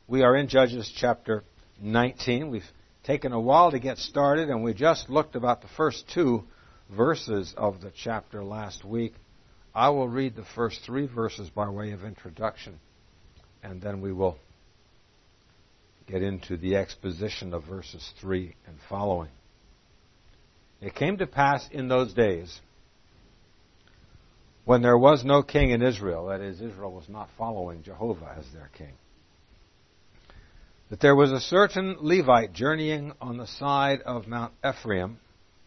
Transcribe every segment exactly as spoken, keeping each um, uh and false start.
We are in Judges chapter nineteen. We've taken a while to get started, and we just looked about the first two verses of the chapter last week. I will read the first three verses by way of introduction, and then we will get into the exposition of verses three and following. It came to pass in those days, when there was no king in Israel, that is, Israel was not following Jehovah as their king, that there was a certain Levite journeying on the side of Mount Ephraim,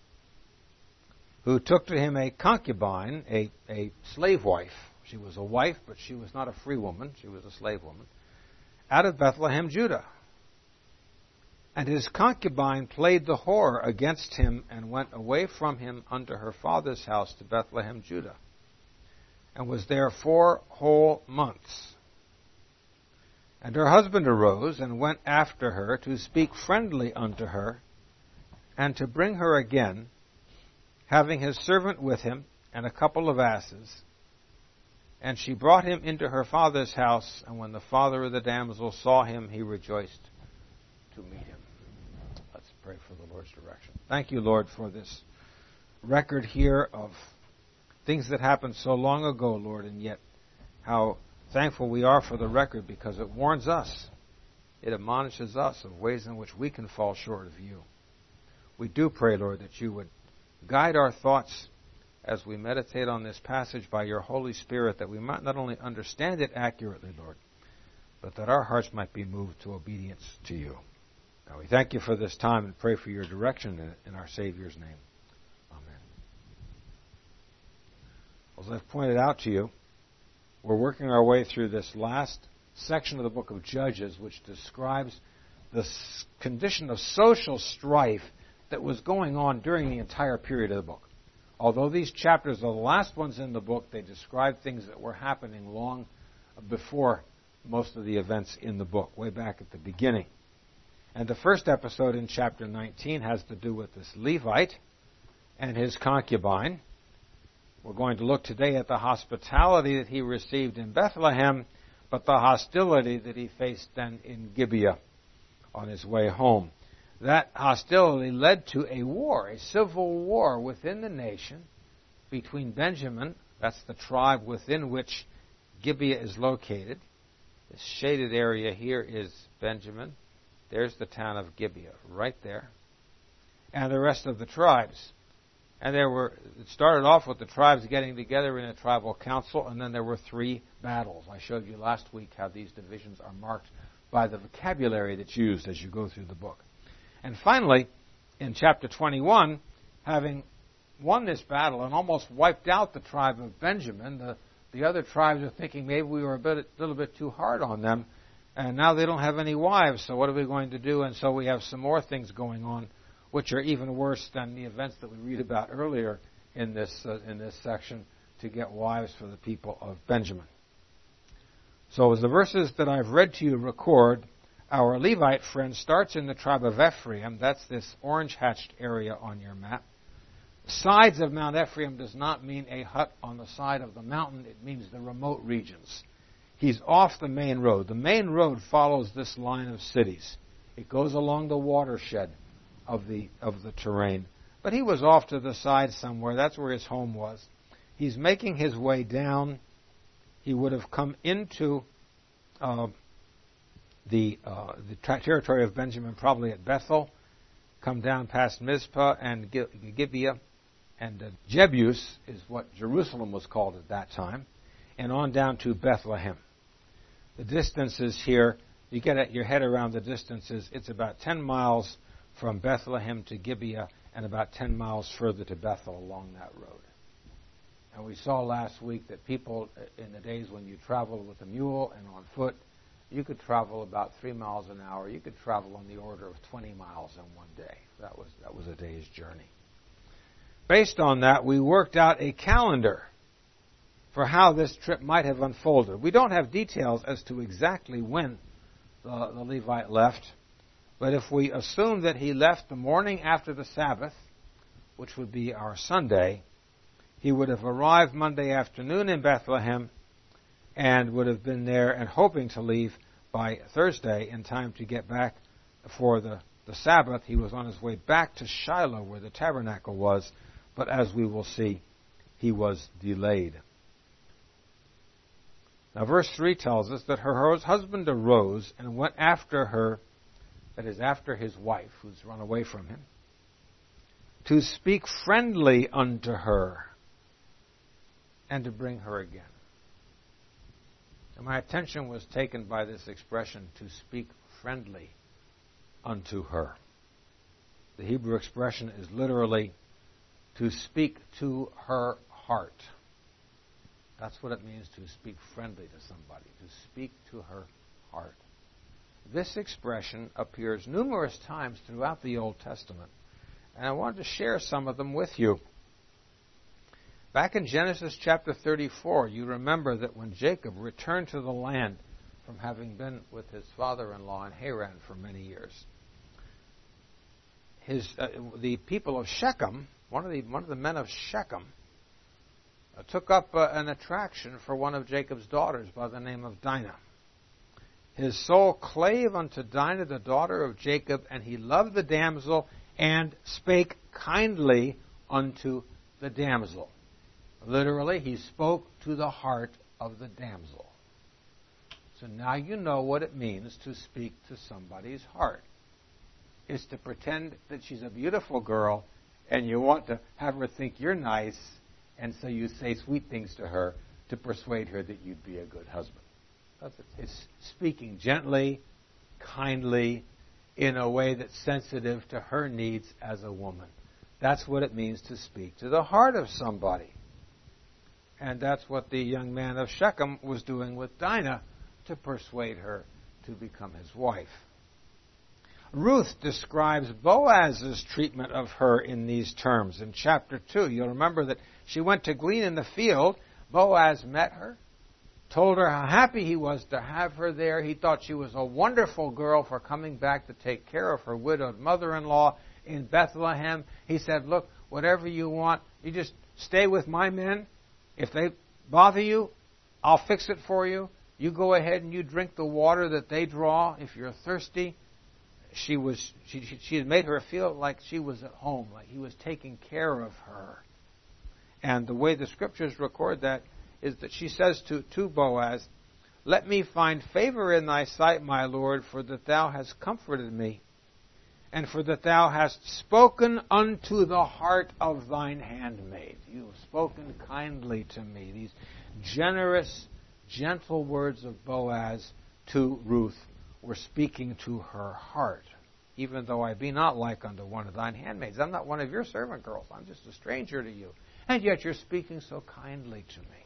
who took to him a concubine, a, a slave wife. She was a wife, but she was not a free woman. She was a slave woman, out of Bethlehem, Judah. And his concubine played the whore against him and went away from him unto her father's house to Bethlehem, Judah, and was there four whole months. And her husband arose and went after her to speak friendly unto her, and to bring her again, having his servant with him and a couple of asses. And she brought him into her father's house, and when the father of the damsel saw him, he rejoiced to meet him. Let's pray for the Lord's direction. Thank you, Lord, for this record here of things that happened so long ago, Lord, and yet how thankful we are for the record, because it warns us, it admonishes us of ways in which we can fall short of you. We do pray, Lord, that you would guide our thoughts as we meditate on this passage by your Holy Spirit, that we might not only understand it accurately, Lord, but that our hearts might be moved to obedience to you. Now we thank you for this time and pray for your direction in it, in our Savior's name. As I've pointed out to you, we're working our way through this last section of the book of Judges, which describes the condition of social strife that was going on during the entire period of the book. Although these chapters are the last ones in the book, they describe things that were happening long before most of the events in the book, way back at the beginning. And the first episode in chapter nineteen has to do with this Levite and his concubine. We're going to look today at the hospitality that he received in Bethlehem, but the hostility that he faced then in Gibeah on his way home. That hostility led to a war, a civil war within the nation between Benjamin, that's the tribe within which Gibeah is located. This shaded area here is Benjamin. There's the town of Gibeah, right there. And the rest of the tribes. And there were, it started off with the tribes getting together in a tribal council, and then there were three battles. I showed you last week how these divisions are marked by the vocabulary that's used as you go through the book. And finally, in chapter twenty-one, having won this battle and almost wiped out the tribe of Benjamin, the, the other tribes are thinking maybe we were a bit, a little bit too hard on them, and now they don't have any wives, so what are we going to do? And so we have some more things going on, which are even worse than the events that we read about earlier in this uh, in this section, to get wives for the people of Benjamin. So as the verses that I've read to you record, our Levite friend starts in the tribe of Ephraim. That's this orange-hatched area on your map. Sides of Mount Ephraim does not mean a hut on the side of the mountain. It means the remote regions. He's off the main road. The main road follows this line of cities. It goes along the watershed of the of the terrain. But he was off to the side somewhere. That's where his home was. He's making his way down. He would have come into uh, the uh, the tra- territory of Benjamin, probably at Bethel, come down past Mizpah and Gibeah, and uh, Jebus is what Jerusalem was called at that time, and on down to Bethlehem. The distances here, you get your head around the distances, it's about ten miles from Bethlehem to Gibeah, and about ten miles further to Bethel along that road. And we saw last week that people, in the days when you traveled with a mule and on foot, you could travel about three miles an hour. You could travel on the order of twenty miles in one day. That was, that was a day's journey. Based on that, we worked out a calendar for how this trip might have unfolded. We don't have details as to exactly when the, the Levite left. But if we assume that he left the morning after the Sabbath, which would be our Sunday, he would have arrived Monday afternoon in Bethlehem and would have been there and hoping to leave by Thursday in time to get back for the, the Sabbath. He was on his way back to Shiloh where the tabernacle was, but as we will see, he was delayed. Now verse three tells us that her husband arose and went after her, that is, after his wife, who's run away from him, to speak friendly unto her and to bring her again. And my attention was taken by this expression, to speak friendly unto her. The Hebrew expression is literally to speak to her heart. That's what it means to speak friendly to somebody, to speak to her heart. This expression appears numerous times throughout the Old Testament, and I wanted to share some of them with you. Back in Genesis chapter thirty-four, you remember that when Jacob returned to the land from having been with his father-in-law in Haran for many years, his uh, the people of Shechem, one of the one of the men of Shechem, uh, took up uh, an attraction for one of Jacob's daughters by the name of Dinah. His soul clave unto Dinah, the daughter of Jacob, and he loved the damsel and spake kindly unto the damsel. Literally, he spoke to the heart of the damsel. So now you know what it means to speak to somebody's heart. It's to pretend that she's a beautiful girl and you want to have her think you're nice, and so you say sweet things to her to persuade her that you'd be a good husband. It's speaking gently, kindly, in a way that's sensitive to her needs as a woman. That's what it means to speak to the heart of somebody. And that's what the young man of Shechem was doing with Dinah to persuade her to become his wife. Ruth describes Boaz's treatment of her in these terms. In chapter two, you'll remember that she went to glean in the field. Boaz met her, told her how happy he was to have her there. He thought she was a wonderful girl for coming back to take care of her widowed mother-in-law in Bethlehem. He said, look, whatever you want, you just stay with my men. If they bother you, I'll fix it for you. You go ahead and you drink the water that they draw if you're thirsty. She was she, she, she had made her feel like she was at home, like he was taking care of her. And the way the Scriptures record that is that she says to, to Boaz, let me find favor in thy sight, my Lord, for that thou hast comforted me, and for that thou hast spoken unto the heart of thine handmaid. You have spoken kindly to me. These generous, gentle words of Boaz to Ruth were speaking to her heart. Even though I be not like unto one of thine handmaids. I'm not one of your servant girls. I'm just a stranger to you. And yet you're speaking so kindly to me.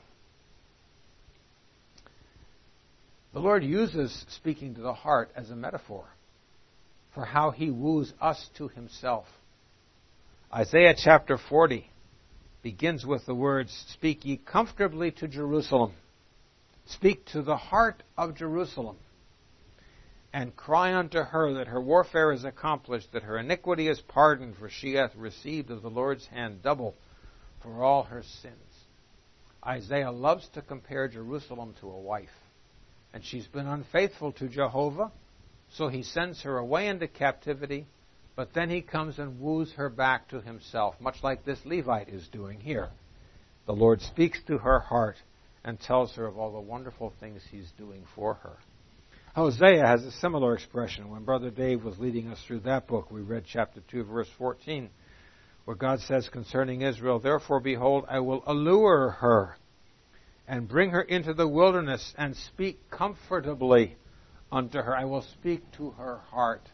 The Lord uses speaking to the heart as a metaphor for how he woos us to himself. Isaiah chapter forty begins with the words, speak ye comfortably to Jerusalem. Speak to the heart of Jerusalem. And cry unto her that her warfare is accomplished, that her iniquity is pardoned, for she hath received of the Lord's hand double for all her sins. Isaiah loves to compare Jerusalem to a wife. And she's been unfaithful to Jehovah, so he sends her away into captivity, but then he comes and woos her back to himself, much like this Levite is doing here. The Lord speaks to her heart and tells her of all the wonderful things he's doing for her. Hosea has a similar expression. When Brother Dave was leading us through that book, we read chapter two, verse fourteen, where God says concerning Israel, therefore, behold, I will allure her and bring her into the wilderness and speak comfortably unto her. I will speak to her heart.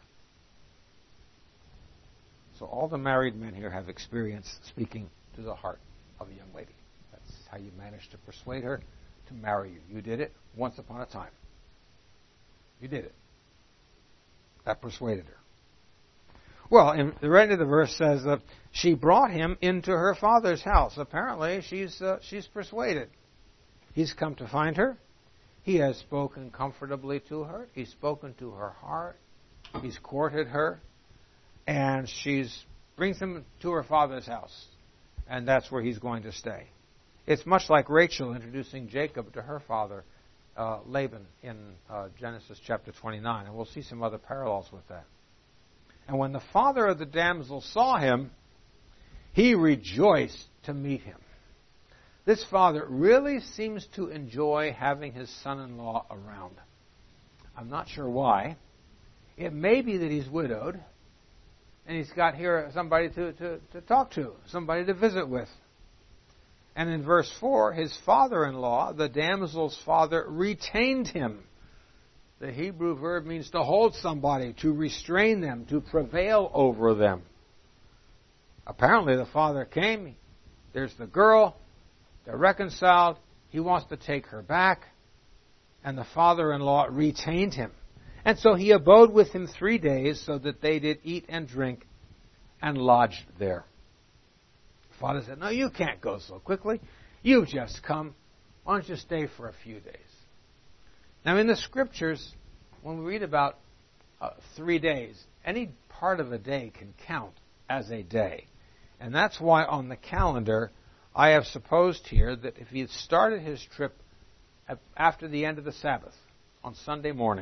So all the married men here have experienced speaking to the heart of a young lady. That's how you managed to persuade her to marry you. You did it once upon a time. You did it. That persuaded her. Well, in the right of the verse says that she brought him into her father's house. Apparently, she's uh, she's persuaded. He's come to find her. He has spoken comfortably to her. He's spoken to her heart. He's courted her. And she brings him to her father's house. And that's where he's going to stay. It's much like Rachel introducing Jacob to her father uh, Laban in uh, Genesis chapter twenty-nine, and we'll see some other parallels with that. And when the father of the damsel saw him, he rejoiced to meet him. This father really seems to enjoy having his son-in-law around. I'm not sure why. It may be that he's widowed, and he's got here somebody to, to, to talk to, somebody to visit with. And in verse four, his father-in-law, the damsel's father, retained him. The Hebrew verb means to hold somebody, to restrain them, to prevail over them. Apparently the father came, there's the girl, they're reconciled, he wants to take her back, and the father-in-law retained him. And so he abode with him three days, so that they did eat and drink and lodged there. The father said, no, you can't go so quickly. You've just come. Why don't you stay for a few days? Now in the Scriptures, when we read about uh, three days, any part of a day can count as a day. And that's why on the calendar, I have supposed here that if he had started his trip after the end of the Sabbath, on Sunday morning,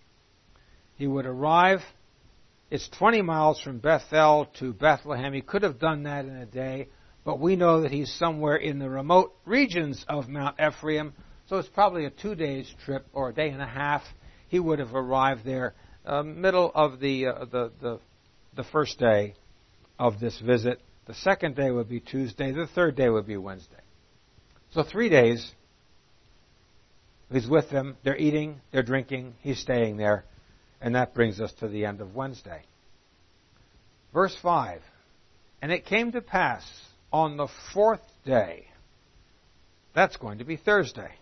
he would arrive. It's twenty miles from Bethel to Bethlehem. He could have done that in a day, but we know that he's somewhere in the remote regions of Mount Ephraim, so it's probably a two days trip or a day and a half. He would have arrived there uh, middle of the, uh, the the the first day of this visit. The second day would be Tuesday. The third day would be Wednesday. So three days. He's with them. They're eating. They're drinking. He's staying there. And that brings us to the end of Wednesday. Verse five. And it came to pass on the fourth day. That's going to be Thursday.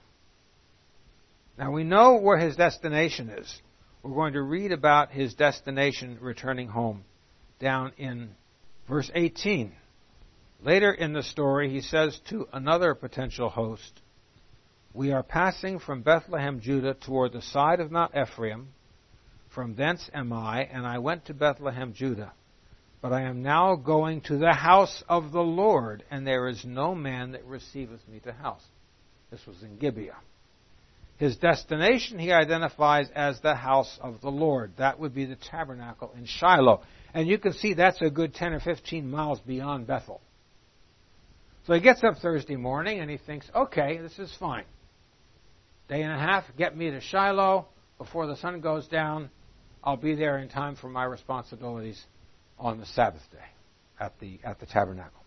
Now we know where his destination is. We're going to read about his destination returning home down in verse eighteen. Later in the story, he says to another potential host, we are passing from Bethlehem, Judah, toward the side of Mount Ephraim. From thence am I, and I went to Bethlehem, Judah. But I am now going to the house of the Lord, and there is no man that receiveth me to house. This was in Gibeah. His destination he identifies as the house of the Lord. That would be the tabernacle in Shiloh. And you can see that's a good ten or fifteen miles beyond Bethel. So he gets up Thursday morning and he thinks, okay, this is fine. Day and a half, get me to Shiloh before the sun goes down. I'll be there in time for my responsibilities on the Sabbath day at the, at the tabernacle.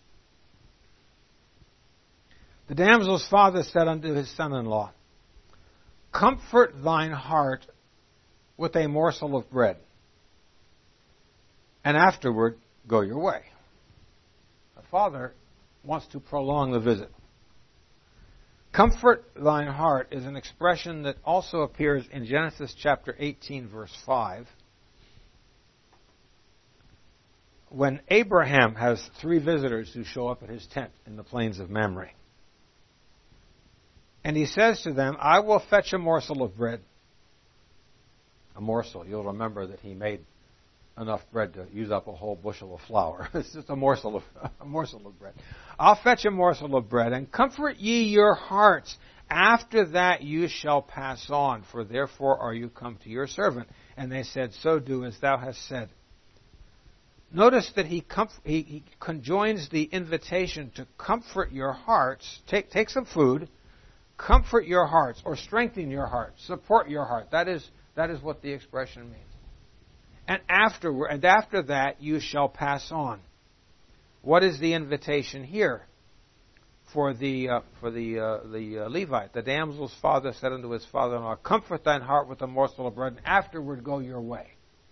The damsel's father said unto his son-in-law, comfort thine heart with a morsel of bread, and afterward go your way. The father wants to prolong the visit. Comfort thine heart is an expression that also appears in Genesis chapter eighteen, verse five. When Abraham has three visitors who show up at his tent in the plains of Mamre. And he says to them, I will fetch a morsel of bread. A morsel. You'll remember that he made enough bread to use up a whole bushel of flour. It's just a morsel of a morsel of bread. I'll fetch a morsel of bread, and comfort ye your hearts. After that you shall pass on, for therefore are you come to your servant. And they said, so do as thou hast said. Notice that he, comf- he, he conjoins the invitation to comfort your hearts. Take, take some food, comfort your hearts, or strengthen your hearts, support your heart. That is, that is what the expression means. And afterward, and after that, you shall pass on. What is the invitation here for the uh, for the uh, the uh, Levite? The damsel's father said unto his father-in-law, comfort thine heart with a morsel of bread, and afterward go your way.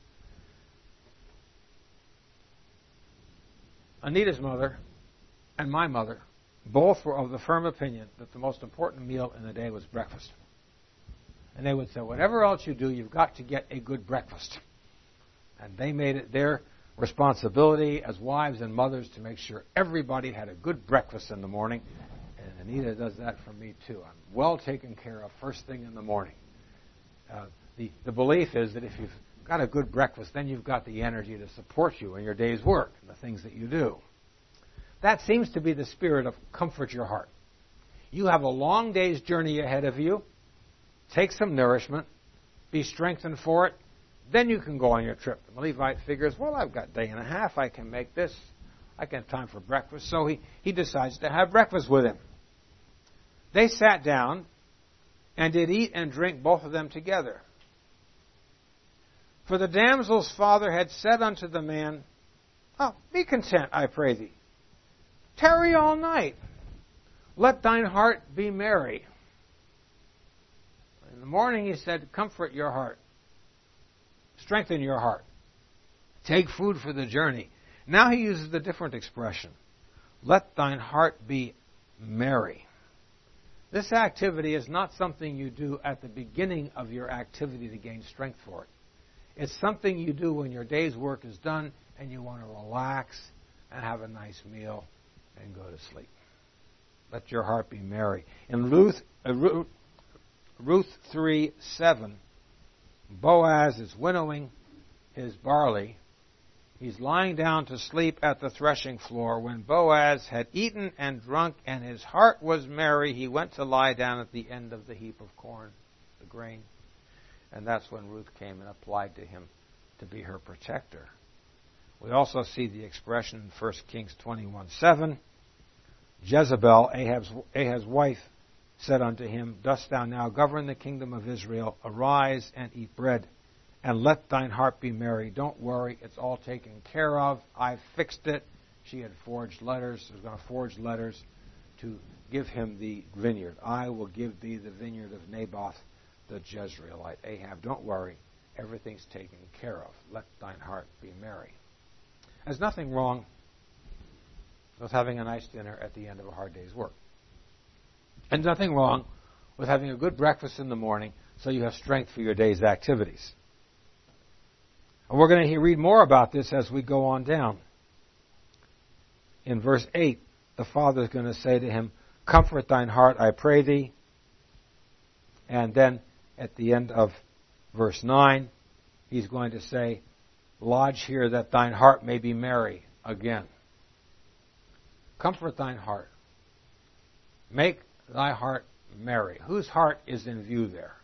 Anita's mother and my mother both were of the firm opinion that the most important meal in the day was breakfast. And they would say, whatever else you do, you've got to get a good breakfast. And they made it their responsibility as wives and mothers to make sure everybody had a good breakfast in the morning. And Anita does that for me too. I'm well taken care of first thing in the morning. Uh, the, the belief is that if you've got a good breakfast, then you've got the energy to support you in your day's work and the things that you do. That seems to be the spirit of comfort your heart. You have a long day's journey ahead of you. take some nourishment, be strengthened for it, then you can go on your trip. The Levite figures, well, I've got a day and a half, I can make this, I can have time for breakfast. So he, he decides to have breakfast with him. They sat down and did eat and drink both of them together. For the damsel's father had said unto the man, oh, be content, I pray thee. Tarry all night. Let thine heart be merry. In the morning he said, comfort your heart. Strengthen your heart. Take food for the journey. Now he uses a different expression. Let thine heart be merry. This activity is not something you do at the beginning of your activity to gain strength for it. It's something you do when your day's work is done and you want to relax and have a nice meal and go to sleep. Let your heart be merry. In Ruth, uh, Ruth, Ruth three seven, Boaz is winnowing his barley. He's lying down to sleep at the threshing floor. When Boaz had eaten and drunk and his heart was merry, he went to lie down at the end of the heap of corn, the grain. And that's when Ruth came and applied to him to be her protector. We also see the expression in First Kings twenty-one seven. Jezebel, Ahab's, Ahab's wife, said unto him, dost thou now govern the kingdom of Israel? Arise and eat bread, and let thine heart be merry. Don't worry, it's all taken care of. I've fixed it. She had forged letters. She was going to forge letters to give him the vineyard. I will give thee the vineyard of Naboth the Jezreelite. Ahab, don't worry. Everything's taken care of. Let thine heart be merry. There's nothing wrong with having a nice dinner at the end of a hard day's work. And nothing wrong with having a good breakfast in the morning so you have strength for your day's activities. And we're going to read more about this as we go on down. In verse eight, the father is going to say to him, comfort thine heart, I pray thee. And then at the end of verse nine, he's going to say, lodge here that thine heart may be merry again. Comfort thine heart. Make thy heart merry. Whose heart is in view there?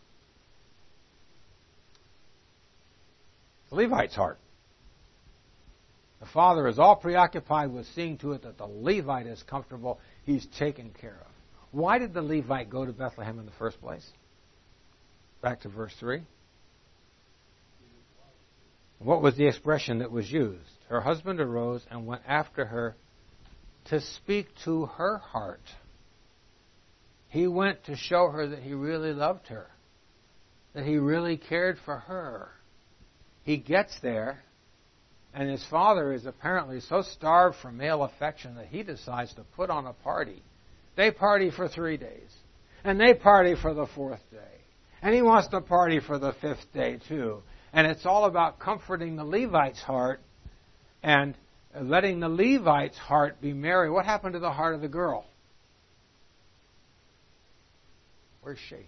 The Levite's heart. The father is all preoccupied with seeing to it that the Levite is comfortable. He's taken care of. Why did the Levite go to Bethlehem in the first place? Back to verse three. What was the expression that was used? Her husband arose and went after her to speak to her heart. He went to show her that he really loved her, that he really cared for her. He gets there, and his father is apparently so starved for male affection that he decides to put on a party. They party for three days, and they party for the fourth day, and he wants to party for the fifth day too. And it's all about comforting the Levite's heart and letting the Levite's heart be merry. What happened to the heart of the girl? Where's she?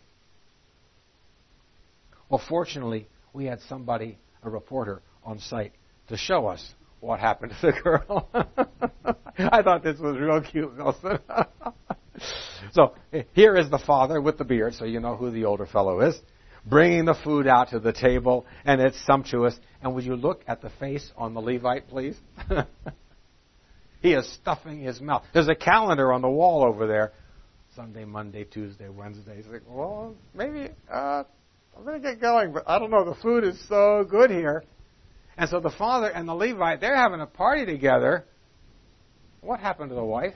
Well, fortunately, we had somebody, a reporter, on site to show us what happened to the girl. I thought this was real cute, Nelson. So here is the father with the beard, so you know who the older fellow is, bringing the food out to the table, and it's sumptuous. And would you look at the face on the Levite, please? He is stuffing his mouth. There's a calendar on the wall over there. Sunday, Monday, Tuesday, Wednesday. He's like, well, maybe uh, I'm going to get going, but I don't know. The food is so good here. And so the father and the Levite, they're having a party together. What happened to the wife?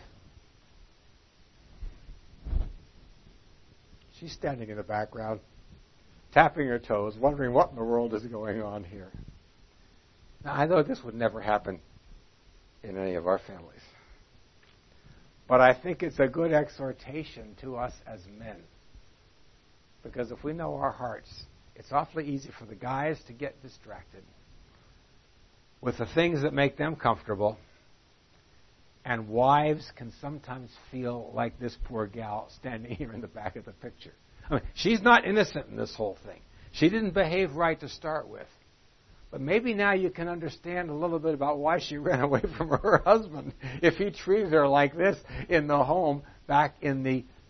She's standing in the background, tapping her toes, wondering what in the world is going on here. Now, I know this would never happen in any of our families. But I think it's a good exhortation to us as men. Because if we know our hearts, it's awfully easy for the guys to get distracted with the things that make them comfortable. And wives can sometimes feel like this poor gal standing here in the back of the picture. I mean, she's not innocent in this whole thing. She didn't behave right to start with. But maybe now you can understand a little bit about why she ran away from her husband if he treated her like this in the home back in the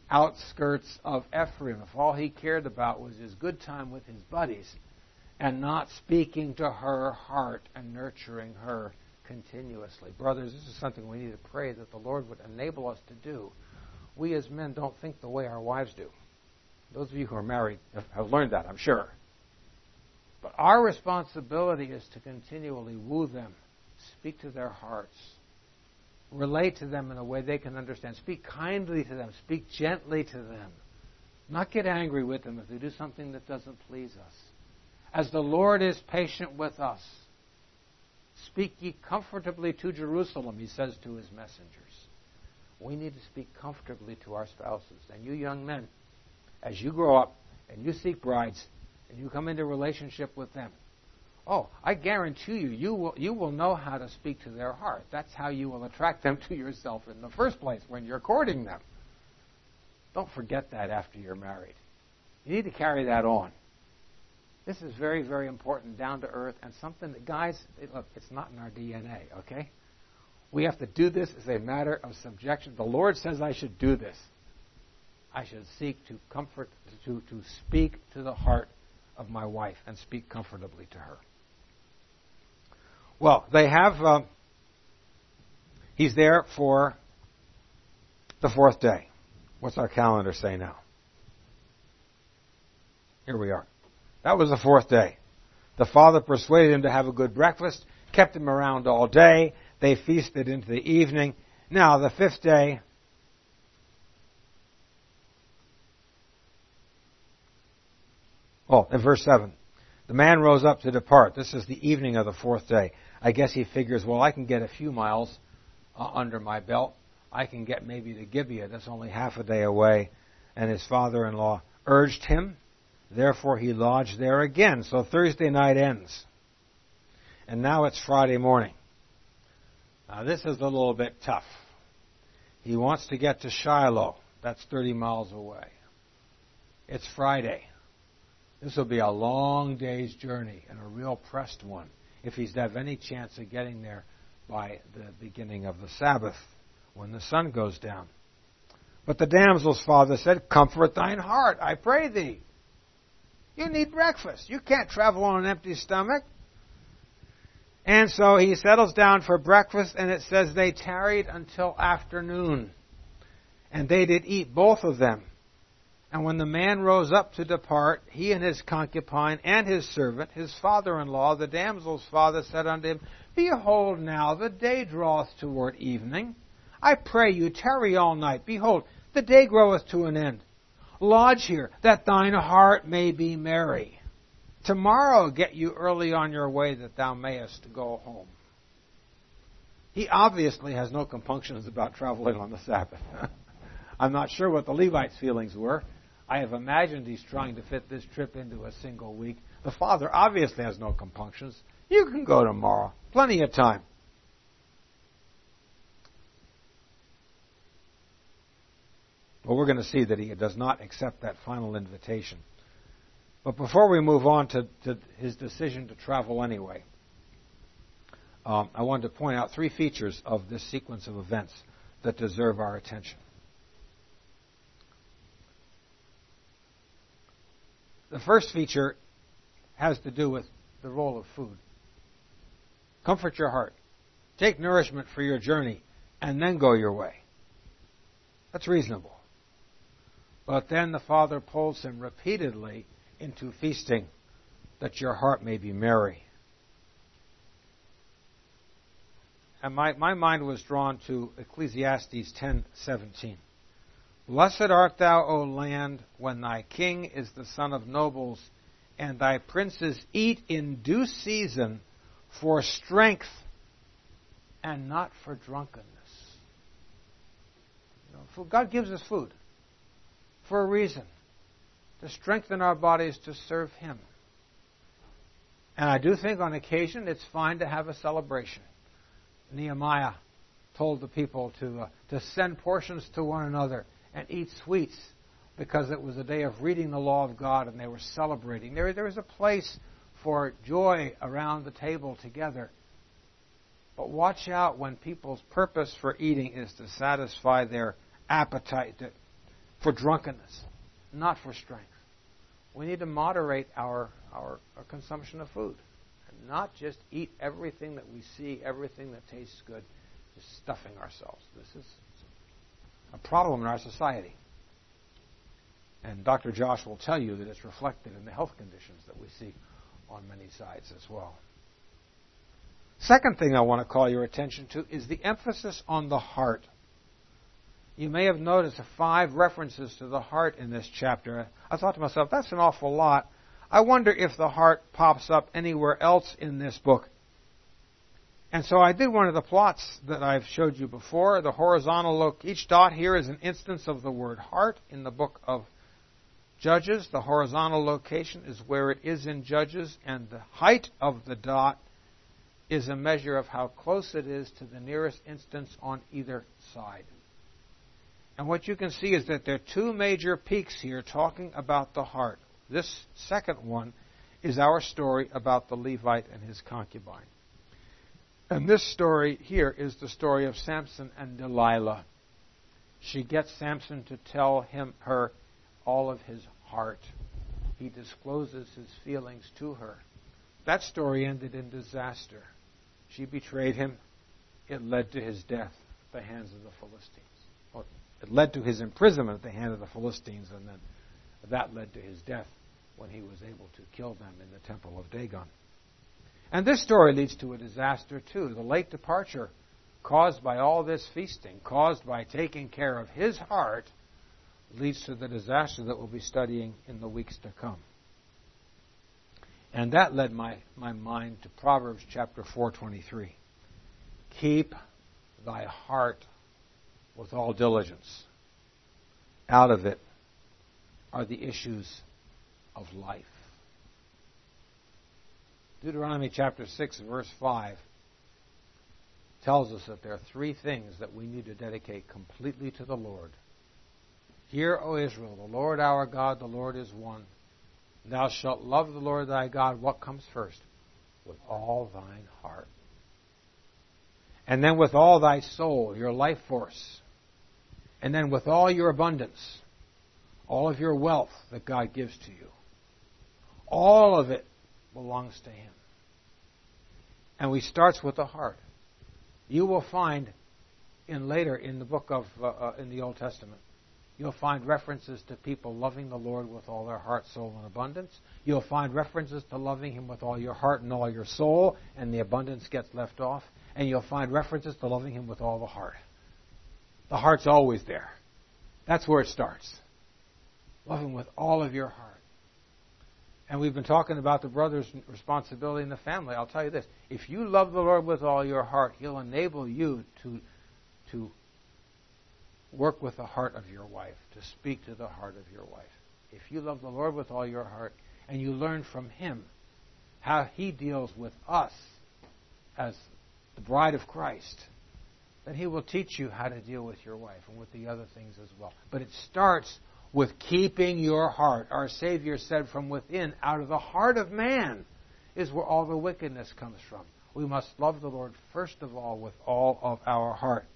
outskirts of Ephraim, if all he cared about was his good time with his buddies and not speaking to her heart and nurturing her continuously. Brothers, this is something we need to pray that the Lord would enable us to do. We as men don't think the way our wives do. Those of you who are married have learned that, I'm sure. But our responsibility is to continually woo them, speak to their hearts, relate to them in a way they can understand, speak kindly to them, speak gently to them, not get angry with them if they do something that doesn't please us. As the Lord is patient with us, speak ye comfortably to Jerusalem, he says to his messengers. We need to speak comfortably to our spouses. And you young men, as you grow up and you seek brides and you come into relationship with them, oh, I guarantee you, you will, you will know how to speak to their heart. That's how you will attract them to yourself in the first place when you're courting them. Don't forget that after you're married. You need to carry that on. This is very, very important, down to earth, and something that, guys, look, it's not in our D N A, okay? We have to do this as a matter of subjection. The Lord says I should do this. I should seek to comfort, to, to speak to the heart of my wife and speak comfortably to her. Well, they have, uh, he's there for the fourth day. What's our calendar say now? Here we are. That was the fourth day. The father persuaded him to have a good breakfast, kept him around all day. They feasted into the evening. Now, the fifth day, oh, in verse seven, the man rose up to depart. This is the evening of the fourth day. I guess he figures, well, I can get a few miles uh, under my belt. I can get maybe to Gibeah. That's only half a day away. And his father-in-law urged him. Therefore, he lodged there again. So Thursday night ends. And now it's Friday morning. Now, this is a little bit tough. He wants to get to Shiloh. That's thirty miles away. It's Friday. This will be a long day's journey and a real pressed one if he's to have any chance of getting there by the beginning of the Sabbath when the sun goes down. But the damsel's father said, comfort thine heart, I pray thee. You need breakfast. You can't travel on an empty stomach. And so he settles down for breakfast, and it says they tarried until afternoon. And they did eat, both of them. And when the man rose up to depart, he and his concubine and his servant, his father-in-law, the damsel's father, said unto him, Behold now, the day draweth toward evening. I pray you, tarry all night. Behold, the day groweth to an end. Lodge here, that thine heart may be merry. Tomorrow get you early on your way, that thou mayest go home. He obviously has no compunctions about traveling on the Sabbath. I'm not sure what the Levite's feelings were. I have imagined he's trying to fit this trip into a single week. The father obviously has no compunctions. You can go tomorrow. Plenty of time. Well, we're going to see that he does not accept that final invitation. But before we move on to, to his decision to travel anyway, um, I wanted to point out three features of this sequence of events that deserve our attention. The first feature has to do with the role of food. Comfort your heart. Take nourishment for your journey, and then go your way. That's reasonable. But then the father pulls him repeatedly into feasting, that your heart may be merry. And my, my mind was drawn to Ecclesiastes ten seventeen. Blessed art thou, O land, when thy king is the son of nobles, and thy princes eat in due season for strength and not for drunkenness. You know, God gives us food for a reason, to strengthen our bodies to serve Him. And I do think on occasion it's fine to have a celebration. Nehemiah told the people to uh, to send portions to one another and eat sweets because it was a day of reading the law of God and they were celebrating. There, there is a place for joy around the table together. But watch out when people's purpose for eating is to satisfy their appetite, to for drunkenness, not for strength. We need to moderate our, our, our consumption of food and not just eat everything that we see, everything that tastes good, just stuffing ourselves. This is a problem in our society. And Doctor Josh will tell you that it's reflected in the health conditions that we see on many sides as well. Second thing I want to call your attention to is the emphasis on the heart. You may have noticed five references to the heart in this chapter. I thought to myself, that's an awful lot. I wonder if the heart pops up anywhere else in this book. And so I did one of the plots that I've showed you before. The horizontal look, each dot here is an instance of the word heart in the book of Judges. The horizontal location is where it is in Judges, and the height of the dot is a measure of how close it is to the nearest instance on either side. And what you can see is that there are two major peaks here talking about the heart. This second one is our story about the Levite and his concubine. And this story here is the story of Samson and Delilah. She gets Samson to tell him her all of his heart. He discloses his feelings to her. That story ended in disaster. She betrayed him. It led to his death at the hands of the Philistines. Well, it led to his imprisonment at the hand of the Philistines, and then that led to his death when he was able to kill them in the temple of Dagon. And this story leads to a disaster too. The late departure caused by all this feasting, caused by taking care of his heart, leads to the disaster that we'll be studying in the weeks to come. And that led my, my mind to Proverbs chapter four twenty-three. Keep thy heart with all diligence. Out of it are the issues of life. Deuteronomy chapter six, verse five tells us that there are three things that we need to dedicate completely to the Lord. Hear, O Israel, the Lord our God, the Lord is one. Thou shalt love the Lord thy God. What comes first? With all thine heart. And then with all thy soul, your life force. And then with all your abundance, all of your wealth that God gives to you. All of it belongs to Him. And we starts with the heart. You will find in later in the book of uh, uh, in the Old Testament, you'll find references to people loving the Lord with all their heart, soul, and abundance. You'll find references to loving Him with all your heart and all your soul, and the abundance gets left off. And you'll find references to loving Him with all the heart. The heart's always there. That's where it starts. Love Him with all of your heart. And we've been talking about the brother's responsibility in the family. I'll tell you this. If you love the Lord with all your heart, He'll enable you to, to work with the heart of your wife, to speak to the heart of your wife. If you love the Lord with all your heart, and you learn from Him how He deals with us as the bride of Christ, then He will teach you how to deal with your wife and with the other things as well. But it starts with keeping your heart. Our Savior said, from within, out of the heart of man, is where all the wickedness comes from. We must love the Lord first of all with all of our heart.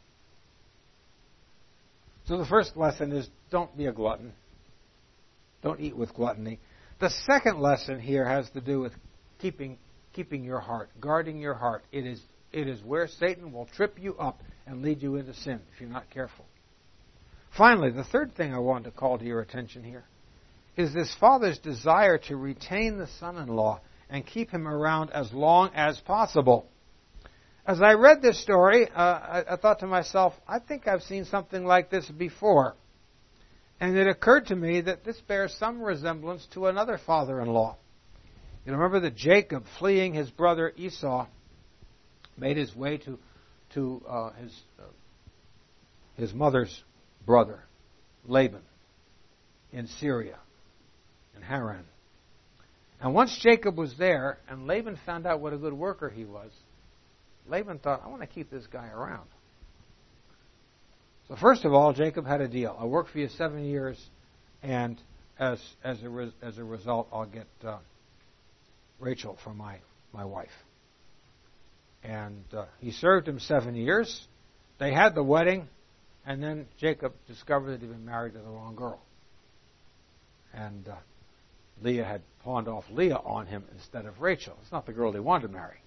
So the first lesson is don't be a glutton. Don't eat with gluttony. The second lesson here has to do with keeping keeping your heart, guarding your heart. It is it is where Satan will trip you up and lead you into sin if you're not careful. Finally, the third thing I want to call to your attention here is this father's desire to retain the son-in-law and keep him around as long as possible. As I read this story, uh, I, I thought to myself, I think I've seen something like this before. And it occurred to me that this bears some resemblance to another father-in-law. You remember that Jacob, fleeing his brother Esau, made his way to to uh, his uh, his mother's brother, Laban, in Syria, in Haran. And once Jacob was there, and Laban found out what a good worker he was, Laban thought, I want to keep this guy around. So first of all, Jacob had a deal. I'll work for you seven years, and as as a res, as a result, I'll get uh, Rachel for my my wife. And uh, he served him seven years. They had the wedding, And then Jacob discovered that he'd been married to the wrong girl. And uh, Leah had pawned off Leah on him instead of Rachel. It's not the girl he wanted to marry.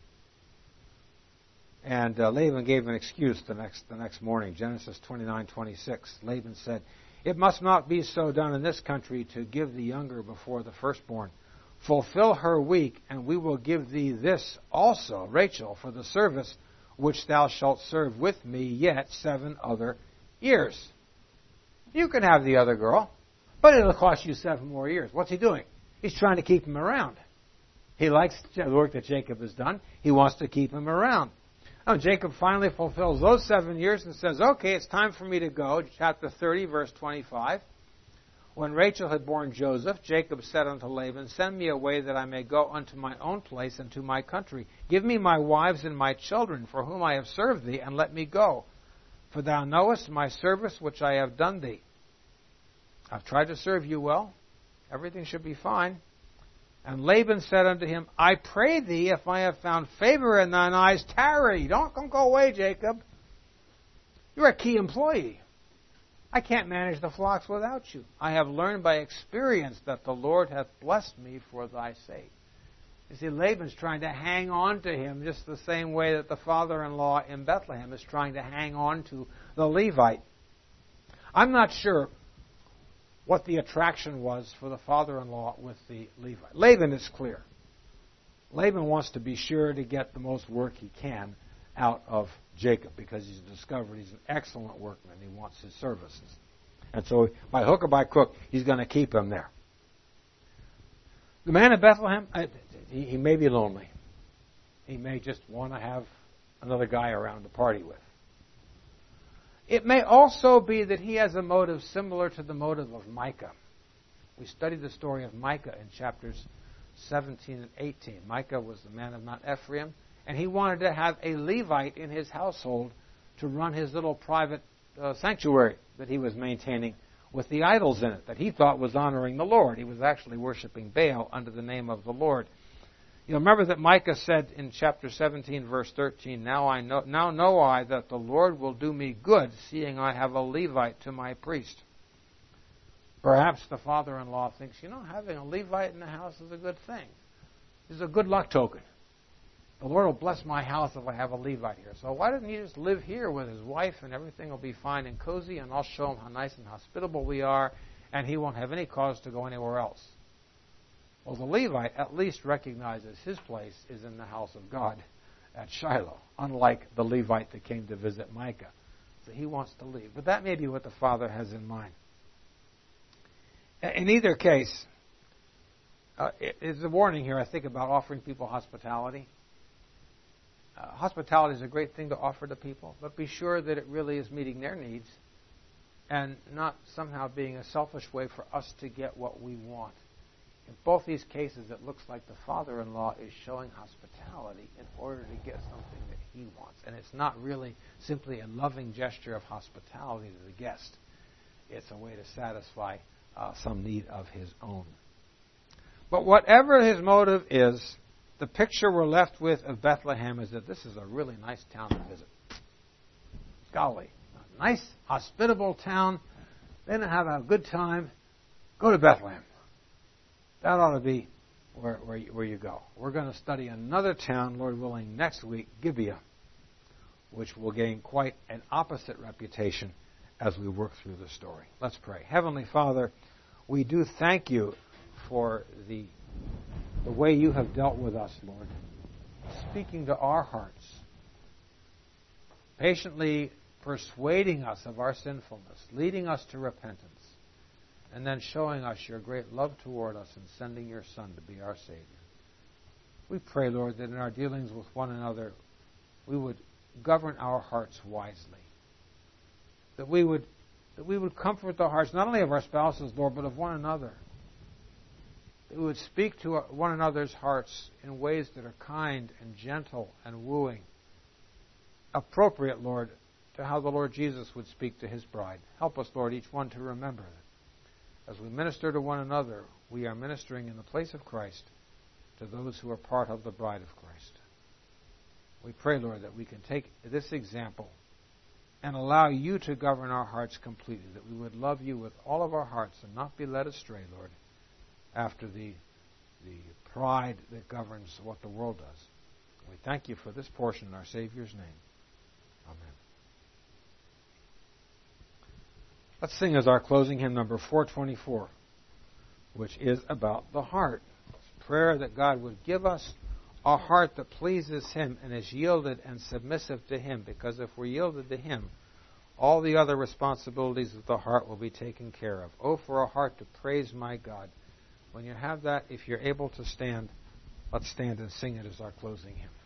And uh, Laban gave an excuse the next the next morning. Genesis twenty-nine twenty-six. Laban said, "It must not be so done in this country to give the younger before the firstborn. Fulfill her week, and we will give thee this also, Rachel, for the service which thou shalt serve with me yet seven other years." You can have the other girl, but it'll cost you seven more years. What's he doing? He's trying to keep him around. He likes the work that Jacob has done. He wants to keep him around. Now, Jacob finally fulfills those seven years and says, "Okay, it's time for me to go." Chapter thirty, verse twenty-five. When Rachel had borne Joseph, Jacob said unto Laban, "Send me away that I may go unto my own place and to my country. Give me my wives and my children, for whom I have served thee, and let me go. For thou knowest my service which I have done thee. I've tried to serve you well. Everything should be fine." And Laban said unto him, "I pray thee, if I have found favor in thine eyes, tarry." Don't, don't go away, Jacob. You're a key employee. I can't manage the flocks without you. I have learned by experience that the Lord hath blessed me for thy sake. You see, Laban's trying to hang on to him just the same way that the father-in-law in Bethlehem is trying to hang on to the Levite. I'm not sure what the attraction was for the father-in-law with the Levite. Laban is clear. Laban wants to be sure to get the most work he can out of Jacob because he's discovered he's an excellent workman. He wants his services. And so by hook or by crook, he's going to keep him there. The man of Bethlehem, he, he may be lonely. He may just want to have another guy around to party with. It may also be that he has a motive similar to the motive of Micah. We studied the story of Micah in chapters seventeen and eighteen. Micah was the man of Mount Ephraim, and he wanted to have a Levite in his household to run his little private uh, sanctuary that he was maintaining with the idols in it that he thought was honoring the Lord. He was actually worshiping Baal under the name of the Lord. You remember that Micah said in chapter seventeen, verse thirteen, now I know, now know I that the Lord will do me good, seeing I have a Levite to my priest. Perhaps the father-in-law thinks, you know, having a Levite in the house is a good thing. It's a good luck token. The Lord will bless my house if I have a Levite here. So why doesn't he just live here with his wife and everything will be fine and cozy, and I'll show him how nice and hospitable we are, and he won't have any cause to go anywhere else. Well, the Levite at least recognizes his place is in the house of God at Shiloh, unlike the Levite that came to visit Micah. So he wants to leave. But that may be what the father has in mind. In either case, uh, it's a warning here, I think, about offering people hospitality. Uh, hospitality is a great thing to offer to people, but be sure that it really is meeting their needs and not somehow being a selfish way for us to get what we want. In both these cases, it looks like the father-in-law is showing hospitality in order to get something that he wants. And it's not really simply a loving gesture of hospitality to the guest. It's a way to satisfy uh, some need of his own. But whatever his motive is, the picture we're left with of Bethlehem is that this is a really nice town to visit. Golly, a nice, hospitable town. Then have a good time. Go to Bethlehem. That ought to be where, where, you, where you go. We're going to study another town, Lord willing, next week, Gibeah, which will gain quite an opposite reputation as we work through the story. Let's pray. Heavenly Father, we do thank you for the, the way you have dealt with us, Lord, speaking to our hearts, patiently persuading us of our sinfulness, leading us to repentance, and then showing us your great love toward us and sending your Son to be our Savior. We pray, Lord, that in our dealings with one another, we would govern our hearts wisely. That we would, that we would comfort the hearts not only of our spouses, Lord, but of one another. That we would speak to one another's hearts in ways that are kind and gentle and wooing. Appropriate, Lord, to how the Lord Jesus would speak to his bride. Help us, Lord, each one to remember that as we minister to one another, we are ministering in the place of Christ to those who are part of the bride of Christ. We pray, Lord, that we can take this example and allow you to govern our hearts completely, that we would love you with all of our hearts and not be led astray, Lord, after the, the pride that governs what the world does. We thank you for this portion in our Savior's name. Amen. Let's sing as our closing hymn number four twenty-four, which is about the heart. It's a prayer that God would give us a heart that pleases Him and is yielded and submissive to Him, because if we're yielded to Him, all the other responsibilities of the heart will be taken care of. Oh, for a heart to praise my God. When you have that, if you're able to stand, let's stand and sing it as our closing hymn.